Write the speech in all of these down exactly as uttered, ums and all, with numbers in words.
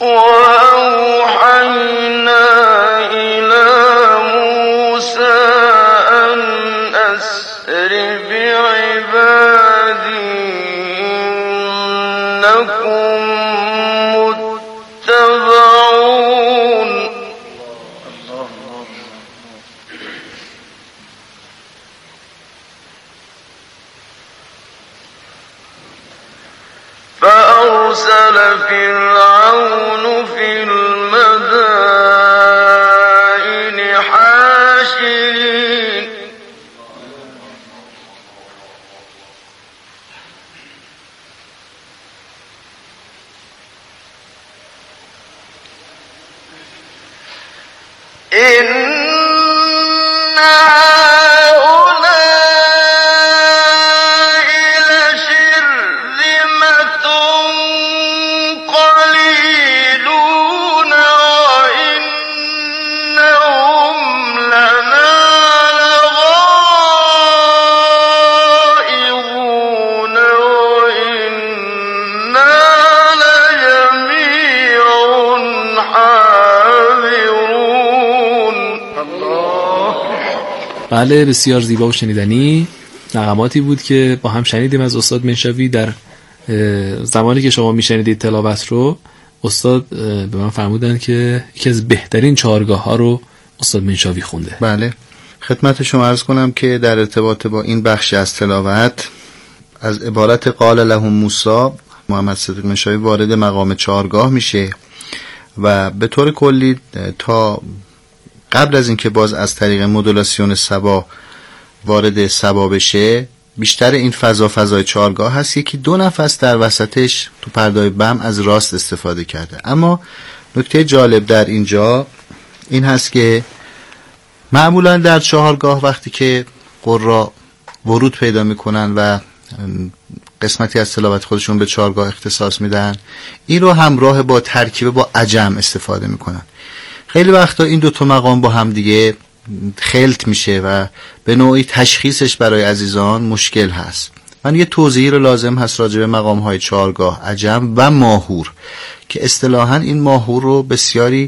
وأوحينا إلى موسى أن أسر بعبادي إنكم متبعون. فأرسل فرعون في المدائن حاشرين إن بله، بسیار زیبا و شنیدنی نغماتی بود که با هم شنیدیم از استاد منشوی. در زمانی که شما میشنیدید تلاوت رو، استاد به من فرمودن که یکی از بهترین چهارگاه ها رو استاد منشوی خونده. بله، خدمت شما عرض کنم که در ارتباط با این بخش از تلاوت از عبارت قال لهم موسی، محمد صدیق منشوی وارد مقام چهارگاه میشه و به طور کلی تا قبل از اینکه باز از طریق مدولاسیون سبا وارد سبا بشه، بیشتر این فضا فضای چهارگاه هست. یکی دو نفس در وسطش تو پردای بم از راست استفاده کرده. اما نکته جالب در اینجا این هست که معمولا در چهارگاه وقتی که قرا ورود پیدا میکنن و قسمتی از تلاوت خودشون به چهارگاه اختصاص میدن، این رو همراه با ترکیب با عجم استفاده میکنن. خیلی وقتا این دوتا مقام با هم دیگه خلط میشه و به نوعی تشخیصش برای عزیزان مشکل هست. من یه توضیحی رو لازم هست راجع به مقام های چهارگاه عجم و ماهور، که اصطلاحاً این ماهور رو بسیاری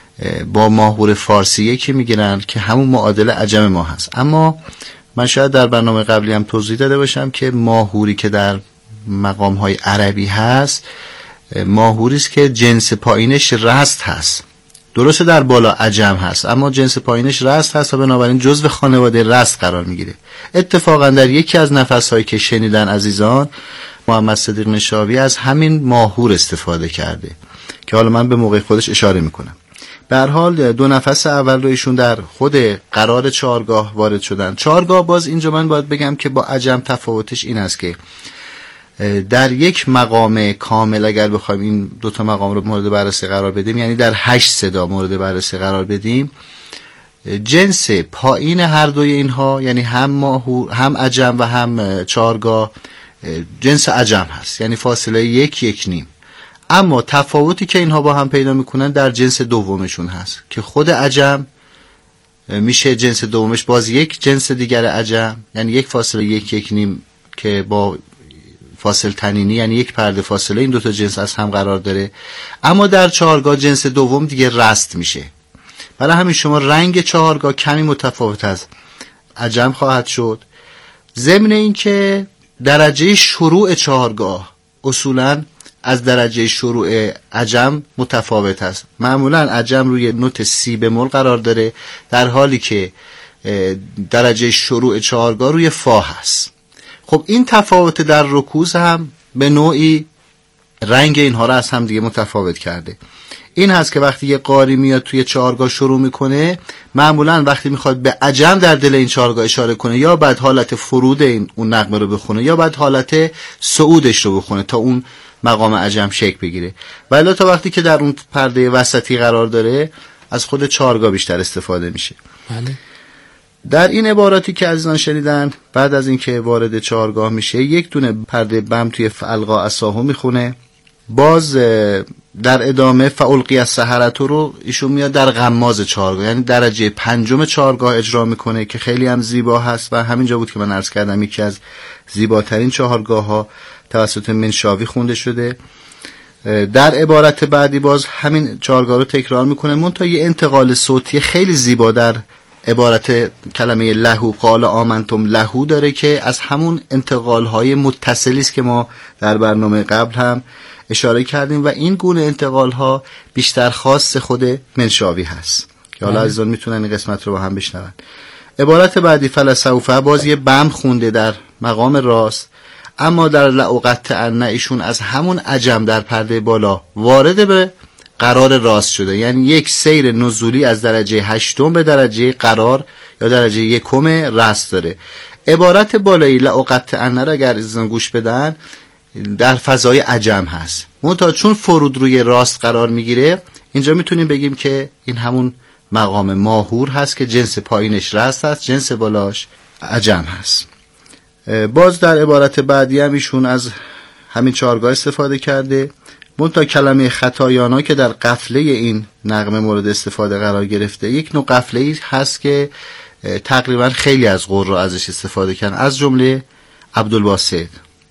با ماهور فارسیه که میگیرن که همون معادل عجم ما هست. اما من شاید در برنامه قبلی هم توضیح داده باشم که ماهوری که در مقام های عربی هست ماهوری است که جنس پایینش رست هست. درسته در بالا عجم هست اما جنس پایینش رست هست و بنابراین جزو خانواده رست قرار میگیره. اتفاقا در یکی از نفس‌هایی که شنیدن عزیزان، محمد صدیق منشوی از همین ماهور استفاده کرده که حالا من به موقع خودش اشاره میکنم. به هر حال دو نفس اول رو ایشون در خود قرار چهارگاه وارد شدن. چهارگاه باز اینجا من باید بگم که با عجم تفاوتش این است که در یک مقام کامل اگر بخوایم این دوتا مقام رو مورد بررسی قرار بدیم، یعنی در هشت صدا مورد بررسی قرار بدیم، جنس پایین هر دوی اینها، یعنی هم ماهور هم عجم و هم چهارگاه، جنس عجم هست، یعنی فاصله یک یک نیم. اما تفاوتی که اینها با هم پیدا میکنن در جنس دومشون هست که خود عجم میشه جنس دومش باز یک جنس دیگر عجم، یعنی یک فاصله یک یک نیم که با فاصل تنینی، یعنی یک پرده فاصله این دوتا جنس از هم قرار داره. اما در چهارگاه جنس دوم دیگه رست میشه. برای همین شما رنگ چهارگاه کمی متفاوت از عجم خواهد شد. ضمن این که درجه شروع چهارگاه اصولاً از درجه شروع عجم متفاوت است. معمولاً عجم روی نوت سی بمول قرار داره، در حالی که درجه شروع چهارگاه روی فا هست. خب این تفاوت در رکوز هم به نوعی رنگ اینها را از هم دیگه متفاوت کرده. این هست که وقتی یه قاری میاد توی چهارگاه شروع میکنه، معمولا وقتی میخواد به عجم در دل این چهارگاه اشاره کنه، یا بعد حالت فرود این اون نغمه رو بخونه یا بعد حالت صعودش رو بخونه تا اون مقام عجم شکل بگیره. ولی تا وقتی که در اون پرده وسطی قرار داره از خود چهارگاه بیشتر استفاده میشه. بله. در این عباراتی که عزیزان شنیدن، بعد از اینکه وارد چهارگاه میشه یک دونه پرده بم توی فالقا عصاهو میخونه. باز در ادامه فالقی السحرة رو ایشون میاد در غماز چهارگاه، یعنی درجه پنجم چهارگاه اجرا میکنه که خیلی هم زیبا هست و همینجا بود که من عرض کردم یکی از زیباترین چهارگاه ها توسط منشاوی خونده شده. در عبارت بعدی باز همین چهارگاه رو تکرار میکنه، منتها یه انتقال صوتی خیلی زیبا در عبارت کلمه لهو قال آمنتم لهو داره که از همون انتقال های متصلی است که ما در برنامه قبل هم اشاره کردیم و این گونه انتقال ها بیشتر خاص خود منشاوی هست که حالا عزیزان میتونن این قسمت رو با هم بشنون. عبارت بعدی فلسوفه باز یه بم خونده در مقام راست، اما در لعقطعن ایشون از همون عجم در پرده بالا وارد به قرار راست شده، یعنی یک سیر نزولی از درجه هشتم به درجه قرار یا درجه یکم راست داره. عبارت بالایی لعقطعن را اگر عزیزان گوش بدن در فضای عجم هست، منتها چون فرود روی راست قرار میگیره اینجا میتونیم بگیم که این همون مقام ماهور هست که جنس پایینش راست هست، جنس بالاش عجم هست. باز در عبارت بعدی هم ایشون از همین چهارگاه استفاده کرده، منتها کلمه خطایانا که در قفله این نغمه مورد استفاده قرار گرفته یک نوع قفله هست که تقریبا خیلی از قرا ازش استفاده کردن، از جمله عبدالباسط.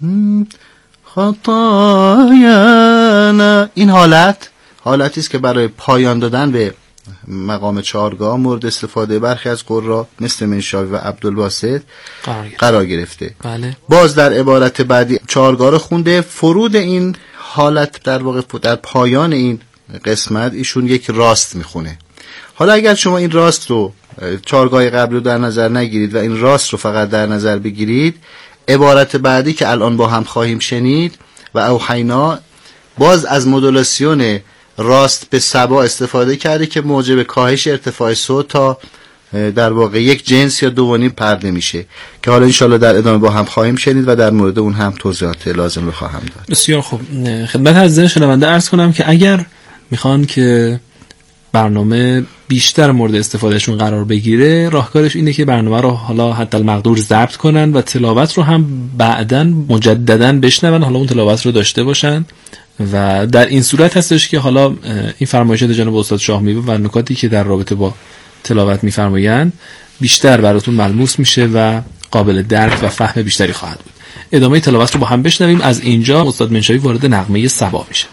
خطایانا این حالت حالتی است که برای پایان دادن به مقام چهارگاه مورد استفاده برخی از قرا مثل منشاوی و عبدالباسط قرار گرفته. بله. باز در عبارت بعدی چهارگاه رو خونده، فرود این حالت در واقع در پایان این قسمت ایشون یک راست میخونه. حالا اگر شما این راست رو چهارگاه قبل رو در نظر نگیرید و این راست رو فقط در نظر بگیرید، عبارت بعدی که الان با هم خواهیم شنید و اوحینا باز از مدولاسیون راست به سبا استفاده کرده که موجب کاهش ارتفاع صوت تا در واقع یک جنس یا دوانی پرده میشه که حالا انشالله در ادامه با هم خواهیم شنید و در مورد اون هم توضیحات لازم رو خواهم داد. بسیار خوب. خدمت عزیزان شنونده عرض کنم که اگر میخوان که برنامه بیشتر مورد استفادهشون قرار بگیره، راهکارش اینه که برنامه رو حالا حتی المقدور ضبط کنن و تلاوت رو هم بعداً مجدداً بشنون، حالا اون تلاوت رو داشته باشن و در این صورت هستش که حالا این فرمایشات جناب استاد شاهمیوه و نکاتی که در رابطه با تلاوت میفرمایند بیشتر براتون ملموس میشه و قابل درک و فهم بیشتری خواهد بود. ادامه تلاوت رو با هم بشنویم. از اینجا استاد منشاوی وارد نغمه سبا میشه.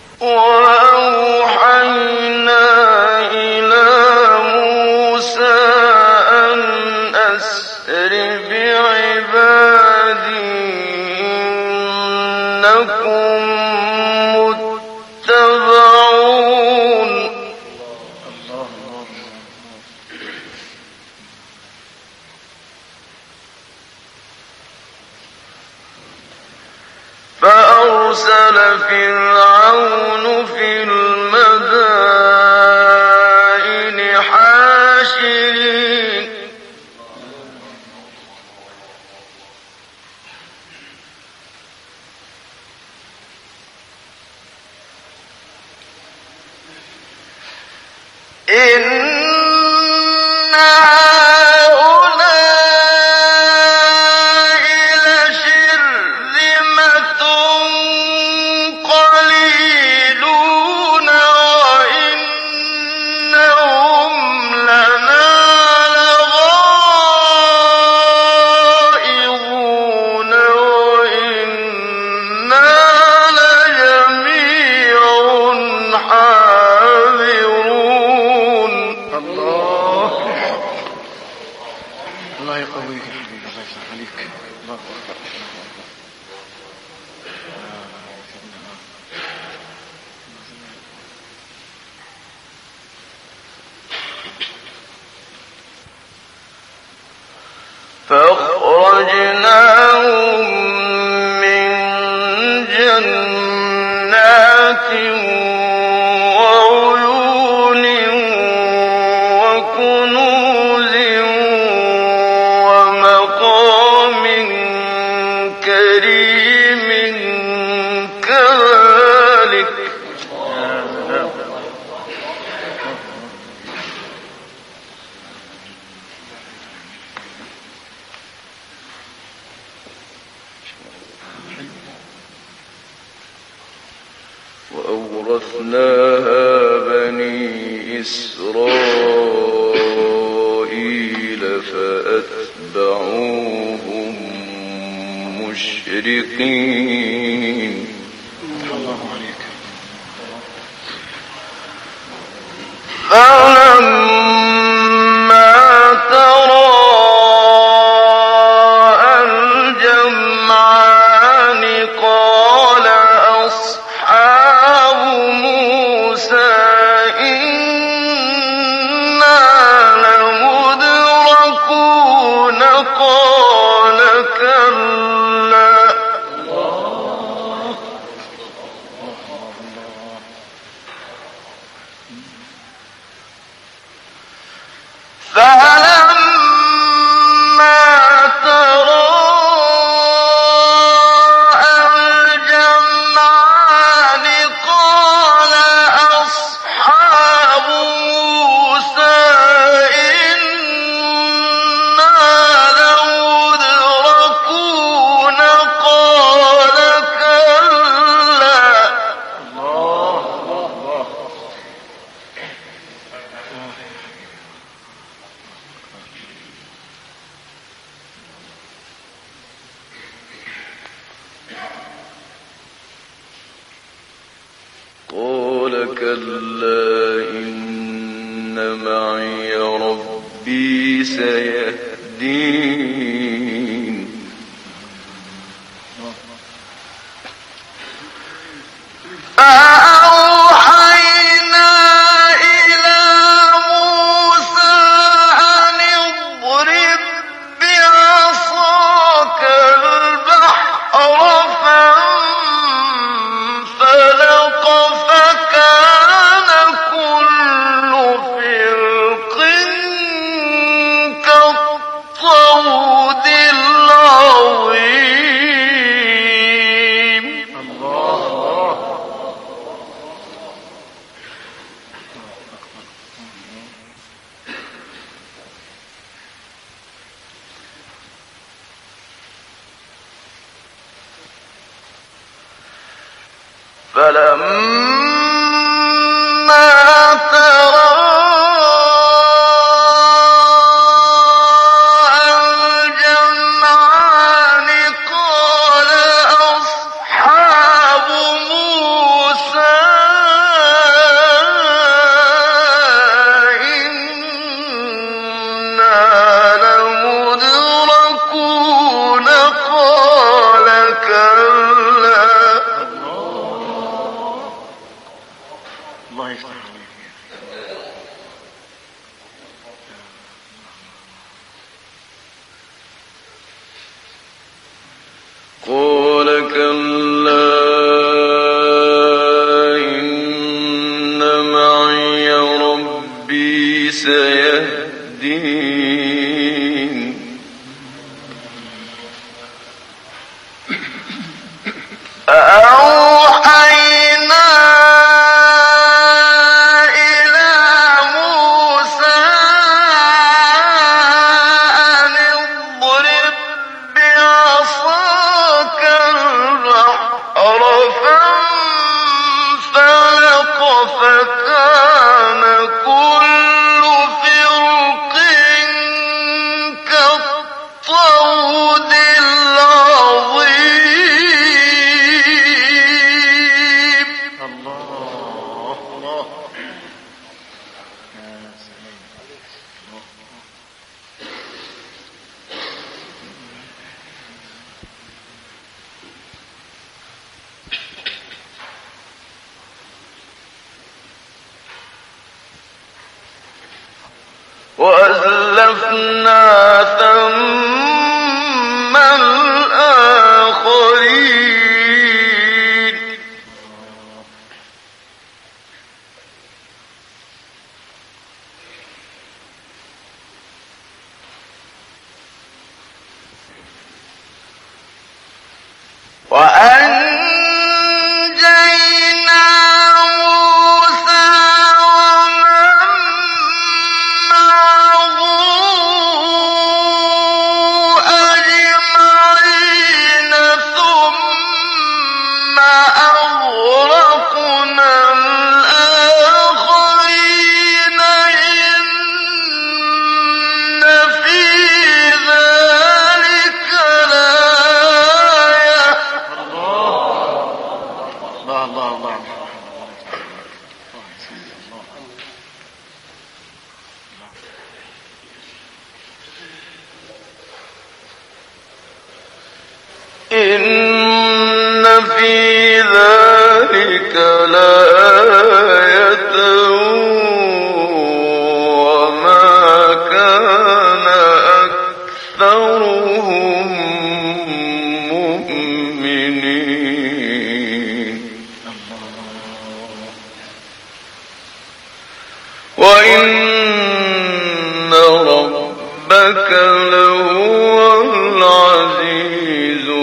فأرسل فرعون في المدائن حاشرين إن فأخرجناهم من جنات وعيون وكنوز ومقام كريم كذلك وأورثناها بني إسرائيل فأتبعوهم مشرقين. الله عليك. قال كلا إن معي ربي سيهدين فأوحينا إلى موسى أن اضرب بعصاك البحر فانفلق فكان كل فرق كالطود العظيم. فلما تراءى الجمعان قال أصحاب موسى إنا لمدركون قال كلا. الله يفتح عليك. قال كلا إن معي ربي سيهدين فأوحينا إلى موسى أن اضرب بعصاك البحر فانفلق فكان كل فرق كالطود العظيم. الله الله يا سلام. وأزلفنا ثم الآخرين وأنجينا موسى ومن معه إن في ذلك لآية وما كان أكثرهم مؤمنين وإن ربك لهو العزيز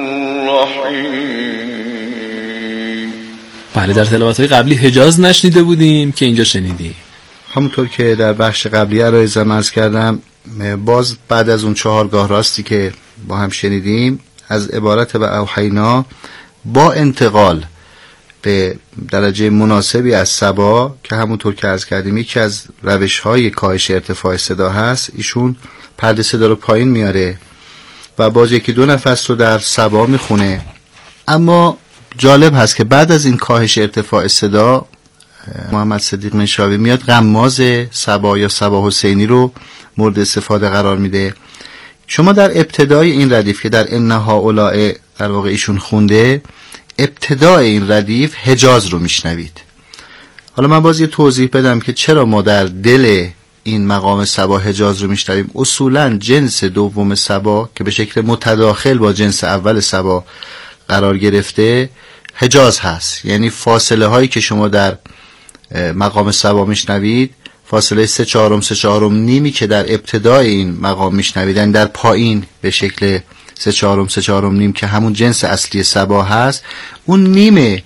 الرحیم. بله، در تلاوت‌های قبلی حجاز نشنیده بودیم که اینجا شنیدیم. همونطور که در بخش قبلی عرایزم عرض کردم، باز بعد از اون چهارگاه راستی که با هم شنیدیم از عبارت و اوحینا با انتقال به درجه مناسبی از سبا که همونطور که عرض کردیم یکی از روش‌های کاهش ارتفاع صدا هست، ایشون پرده صدا رو پایین میاره و باز یکی دو نفس رو در سبا میخونه. اما جالب هست که بعد از این کاهش ارتفاع صدا محمد صدیق منشاوی میاد غماز سبا یا سبا حسینی رو مورد استفاده قرار میده. شما در ابتدای این ردیف که در انها اولائه در واقع ایشون خونده، ابتدای این ردیف حجاز رو میشنوید. حالا من باز یه توضیح بدم که چرا ما در دل این مقام سبا حجاز رو میشنویم. اصولا جنس دوم سبا که به شکل متداخل با جنس اول سبا قرار گرفته حجاز هست، یعنی فاصله هایی که شما در مقام سبا میشنوید فاصله سه چهارم سه چهارم نیمی که در ابتدای این مقام میشنوید، یعنی در پایین به شکل سه چهارم سه چهارم نیم که همون جنس اصلی سبا هست، اون نیم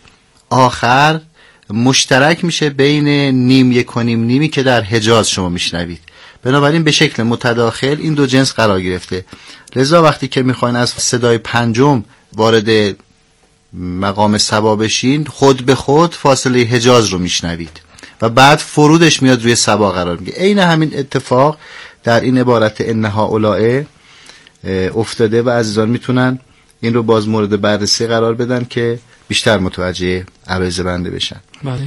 آخر مشترک میشه بین نیم یک و نیم نیمی که در حجاز شما میشنوید. بنابراین به شکل متداخل این دو جنس قرار گرفته. لذا وقتی که میخواین از صدای پنجم وارد مقام سبا بشین، خود به خود فاصله حجاز رو میشنوید و بعد فرودش میاد روی سبا قرار میگه. عین همین اتفاق در این عبارت انها اولائه افتاده و عزیزان میتونن این رو باز مورد بررسی قرار بدن که بیشتر متوجه عرایض بنده بشن. بله.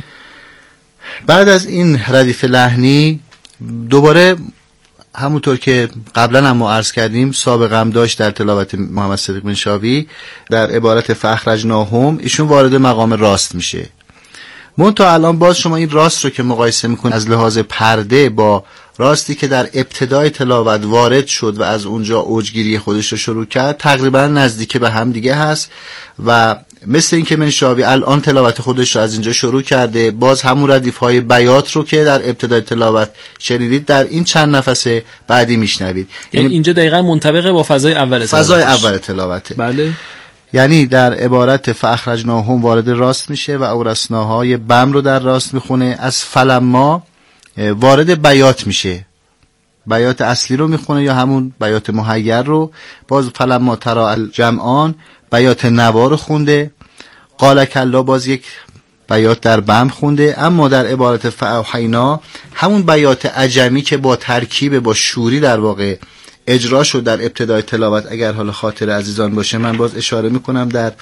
بعد از این ردیف لحنی دوباره همونطور که قبلا هم ما عرض کردیم سابقه هم داشت در تلاوت محمد صدیق منشاوی در عبارت فاخرجناهم ایشون وارد مقام راست میشه. منتها الان باز شما این راست رو که مقایسه میکنید از لحاظ پرده با راستی که در ابتدای تلاوت وارد شد و از اونجا اوجگیری خودش رو شروع کرد تقریبا نزدیک به هم دیگه هست و مثل این که منشاوی الان تلاوت خودش رو از اینجا شروع کرده، باز همون ردیف های بیات رو که در ابتدای تلاوت شنیدید در این چند نفس بعدی میشنوید. یعنی اینجا دقیقاً منطبق با فضای اول فضای اول تلاوته. بله. یعنی در عبارت فاخرجناهم وارد راست میشه و اورثناهای بم رو در راست میخونه. از فلما وارد بیات میشه، بیات اصلی رو میخونه یا همون بیات محیر رو. باز فلما ترا الجمعان بیات نوا رو خونده. قال کلا باز یک بیات در بم خونده. اما در عبارت فاوحینا همون بیات عجمی که با ترکیب با شوری در واقع اجرا شد در ابتدای تلاوت، اگر حالا خاطر عزیزان باشه من باز اشاره میکنم در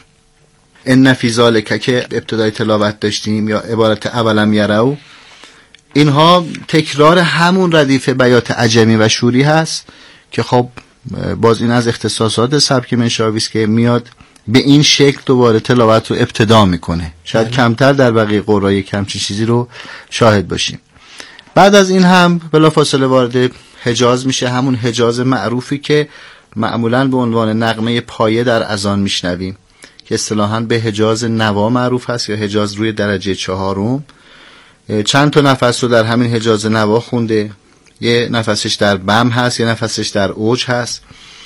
ان فی ذلک که ابتدای تلاوت داشتیم یا عبارت اولم یرو، اینها تکرار همون ردیف بیات عجمی و شوری هست که خب باز این از اختصاصات سبک منشاوی است که میاد به این شکل دوباره تلاوت رو ابتدا میکنه. شاید کمتر در بقیه قرای کمچین چیزی رو شاهد باشیم. بعد از این هم بلافاصله وارد حجاز میشه، همون حجاز معروفی که معمولاً به عنوان نغمه پایه در اذان میشنویم که اصطلاحاً به حجاز نوا معروف هست یا حجاز روی درجه چهارم. چند تا نفس رو در همین حجاز نوا خونده، یه نفسش در بم هست، یه نفسش در اوج هست.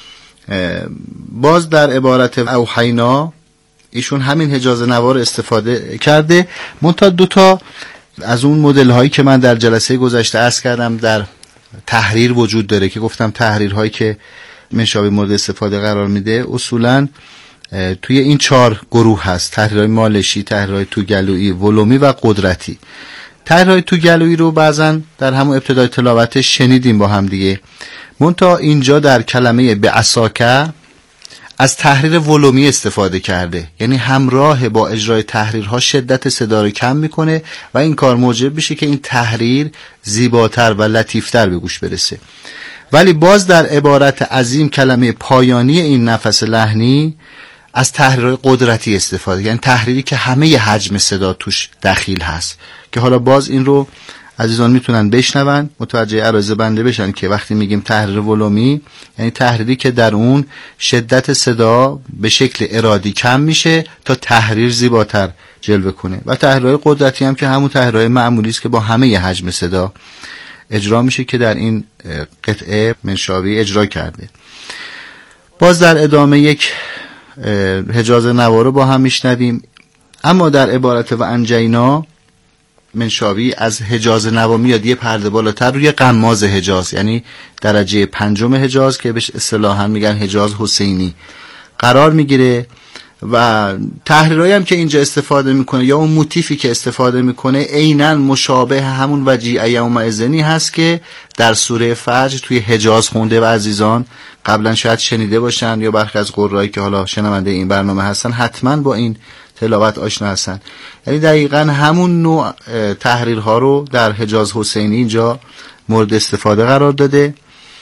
باز در عبارت اوحینا ایشون همین حجاز نوا رو استفاده کرده. منتها دو تا از اون مدل هایی که من در جلسه گذشته عرض کردم در تحریر وجود داره که گفتم تحریرهایی که منشاوی مورد استفاده قرار میده اصولا توی این چهار گروه هست: تحریرهای مالشی، تحریرهای توگلویی، ولومی و قدرتی. تحریرهای توگلویی رو بعضا در همون ابتدای تلاوتش شنیدیم با هم دیگه. منتها اینجا در کلمه به عصاکه از تحریر ولومی استفاده کرده، یعنی همراه با اجرای تحریرها شدت صدا رو کم میکنه و این کار موجب بشه که این تحریر زیباتر و لطیفتر به گوش برسه. ولی باز در عبارت عظیم کلمه پایانی این نفس لحنی از تحریرهای قدرتی استفاده، یعنی تحریری که همه حجم صدا توش دخیل هست، که حالا باز این رو عزیزان میتونن بشنون متوجه عرض بنده بشن که وقتی میگیم تحریر ولومی یعنی تحریری که در اون شدت صدا به شکل ارادی کم میشه تا تحریر زیباتر جلوه کنه، و تحریرهای قدرتی هم که همون تحریرهای معمولی است که با همه حجم صدا اجرا میشه که در این قطعه منشاوی اجرا کرده. باز در ادامه یک حجاز نوا رو با هم میشنویم. اما در عبارت و انجینا منشاوی از حجاز نوا میاد یه پرده بالاتر روی غماز حجاز، یعنی درجه پنجم حجاز که بهش اصطلاحاً میگن حجاز حسینی قرار میگیره، و تحریرایی هم که اینجا استفاده میکنه یا اون موتیفی که استفاده میکنه عیناً مشابه همون وجیع یومئذنی هست که در سوره فجر توی حجاز خونده و عزیزان قبلا شاید شنیده باشن یا برخی از قرایی که حالا شنونده این برنامه هستن حتما با این تلاوت آشنا هستن. یعنی دقیقاً همون نوع تحریرها رو در حجاز حسینی اینجا مورد استفاده قرار داده.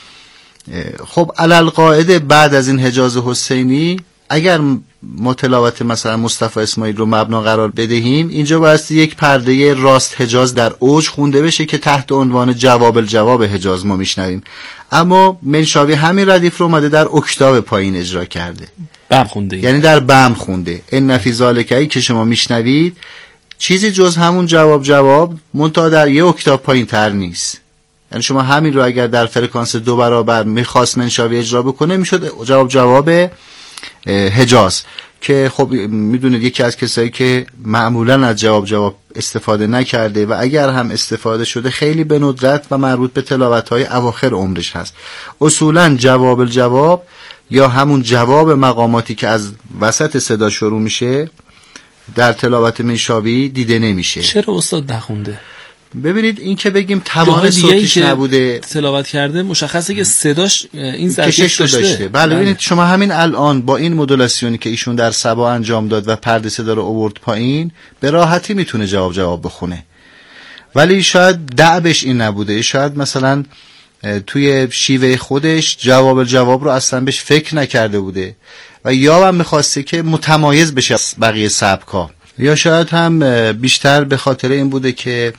خب علالقاعده بعد از این حجاز حسینی اگر ما تلاوت مثلا مصطفی اسماعیل رو مبنا قرار بدهیم، اینجا باید یک پرده راست حجاز در اوج خونده بشه که تحت عنوان جواب الجواب حجاز ما میشنویم، اما منشاوی همین ردیف رو اومده در اکتاو پایین اجرا کرده، بم خونده، یعنی در بم خونده. ان فی ذالک که شما میشنوید چیزی جز همون جواب جواب منتها در یک اکتاو پایین تر نیست. یعنی شما همین رو اگر در فرکانس دو برابر میخواست منشاوی اجرا بکنه میشد جواب جواب حجاز، که خب میدونید یکی از کسایی که معمولا از جواب جواب استفاده نکرده و اگر هم استفاده شده خیلی به ندرت و مربوط به تلاوت‌های اواخر عمرش هست. اصولا جواب الجواب یا همون جواب مقاماتی که از وسط صدا شروع میشه در تلاوت منشاوی دیده نمیشه. چرا استاد نخونده؟ ببینید این که بگیم تمام صوتش نبوده تلاوت کرده مشخصه که صداش این ظرفیت داشته. داشته بله ببینید شما همین الان با این مدولاسیونی که ایشون در سبا انجام داد و پرده صدا رو آورد پایین به راحتی میتونه جواب جواب بخونه، ولی شاید دعبش این نبوده، شاید مثلا توی شیوه خودش جواب الجواب رو اصلا بهش فکر نکرده بوده و یا هم میخواسته که متمایز بشه بقیه سبکا، یا شاید هم بیشتر به خاطر این بوده که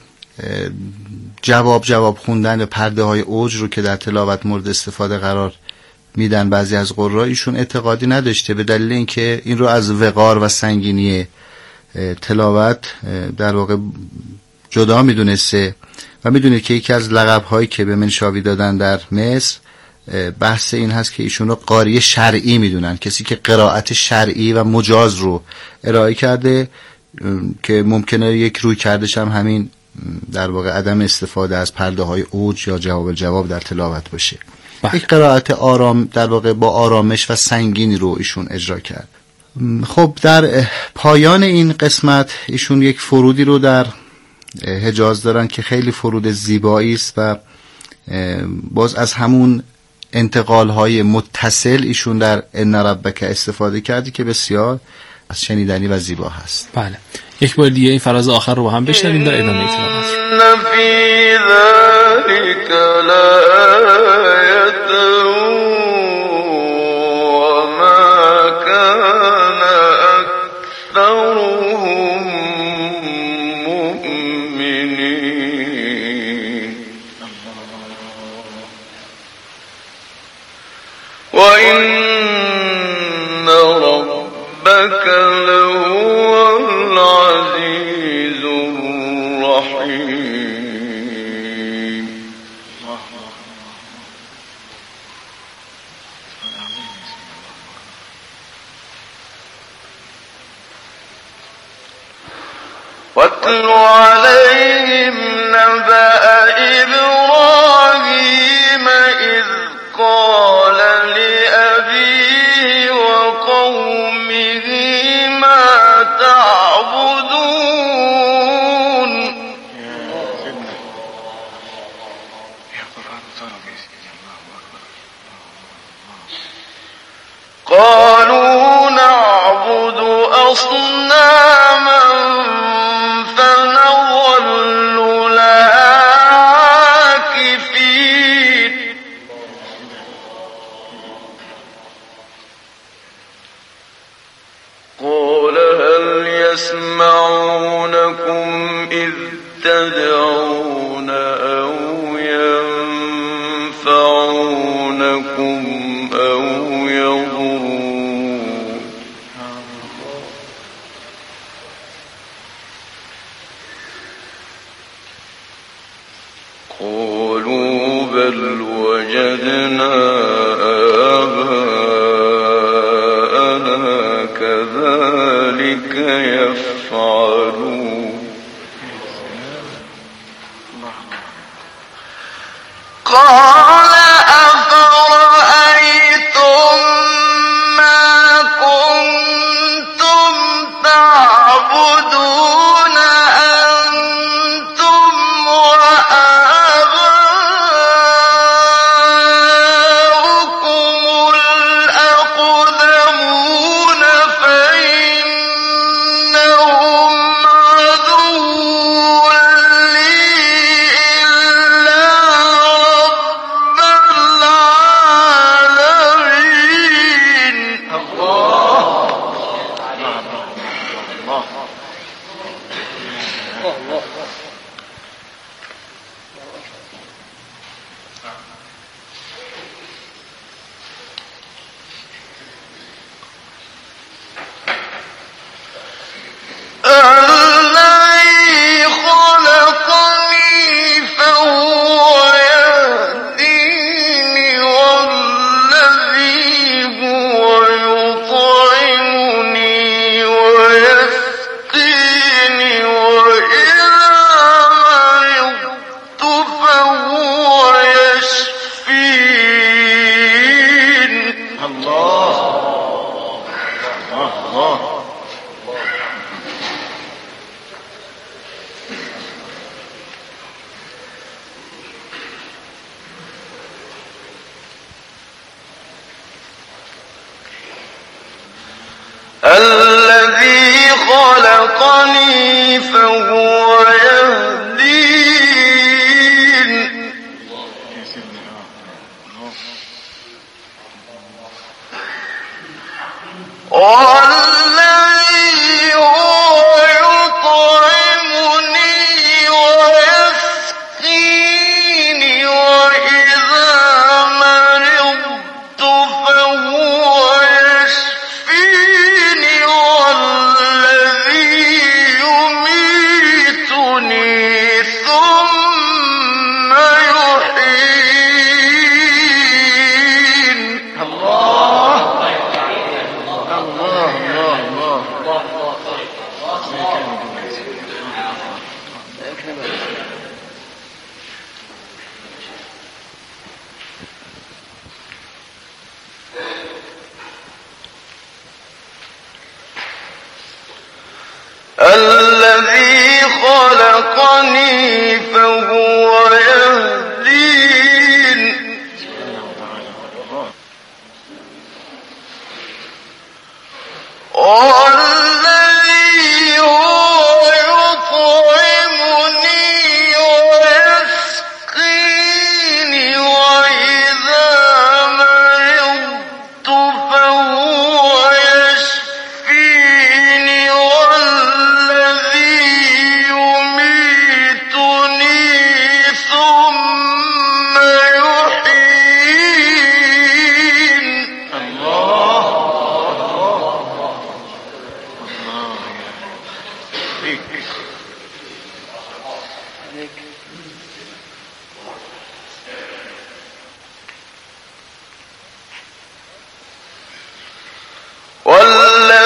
جواب جواب خوندن پرده های اوج رو که در تلاوت مورد استفاده قرار میدن بعضی از قرا ایشون اعتقادی نداشته، به دلیل اینکه این رو از وقار و سنگینی تلاوت در واقع جدا میدونسته و میدونه که یکی از لقب هایی که به منشاوی دادن در مصر بحث این هست که ایشون رو قاری شرعی میدونن، کسی که قرائت شرعی و مجاز رو ارائه کرده که ممکنه یک روی کردش هم همین در واقع عدم استفاده از پرده های اوج یا جواب الجواب در تلاوت باشه. بله. یک قرائت آرام در واقع با آرامش و سنگینی رو ایشون اجرا کرد. خب در پایان این قسمت ایشون یک فرودی رو در حجاز دارن که خیلی فرود زیبایی است و باز از همون انتقال های متصل ایشون در ان ربک استفاده کردی که بسیار از شنیدنی و زیبا هست. بله یک بار دیگه این فراز آخر رو با هم بشنویم در ادامه تلاوت. فی ذلک لآیة و ما کان اکثرهم مؤمنین و این ربک لهو العزیز الرحیم. واتل علیهم نبأ ابراهیم اذ قال لأبیه وقومه ما تعبدون قالوا نعبد أصناما فنظل لها قال هل يسمعونكم إذ تدعون أو ينفعونكم أو يضرون قالوا بل وجدنا آباءنا كذلك يفعلون قال أفرأيتم ما كنتم تعبدون أنتم وآباؤكم الأقدمون فإنهم عدو لي إلا رب العالمين. الله الله الذي خلقني فهو يهديني والذي هو يطعمني ويسقيني وإذا مرضت فهو يشفين. الله الله الذي خلقني فهو يهدين والذي هو يطعمني ويسقيني وإذا مرضت فهو يشفيني والذي يميتني ثم يحيين. الله الله الله الذي خلقني فهو يهدين والذي